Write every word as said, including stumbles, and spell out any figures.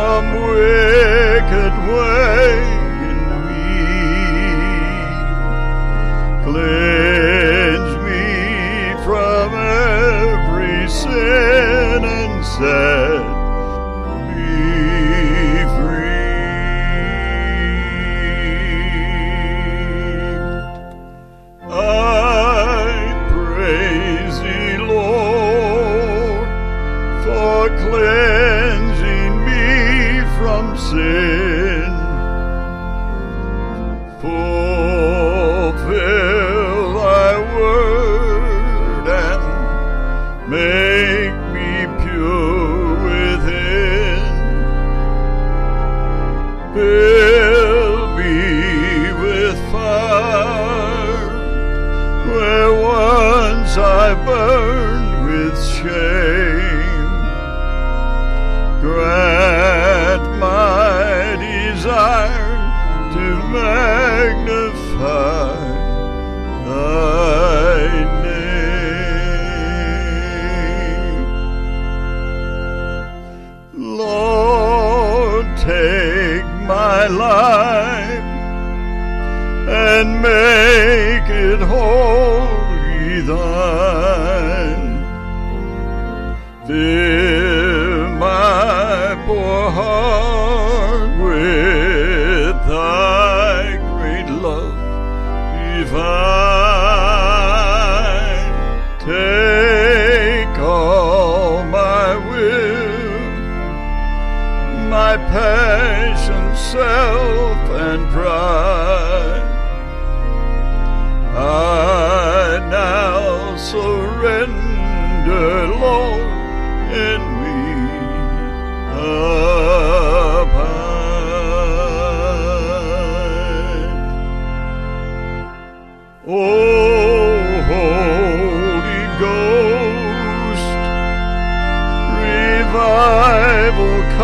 some wicked way in me. Cleanse me from every sin and set me free. I praise thee, Lord, for cleansing me from sin. Fulfill thy word and make me pure within. Fill me with fire where once I burned with shame. Grant my desire to magnify thy name. Lord, take my life and make it wholly thine. Fill my poor heart with thy great love divine. Take all my will, my passion, self, and pride. I now surrender, Lord, in me abide. Oh, Holy Ghost, revival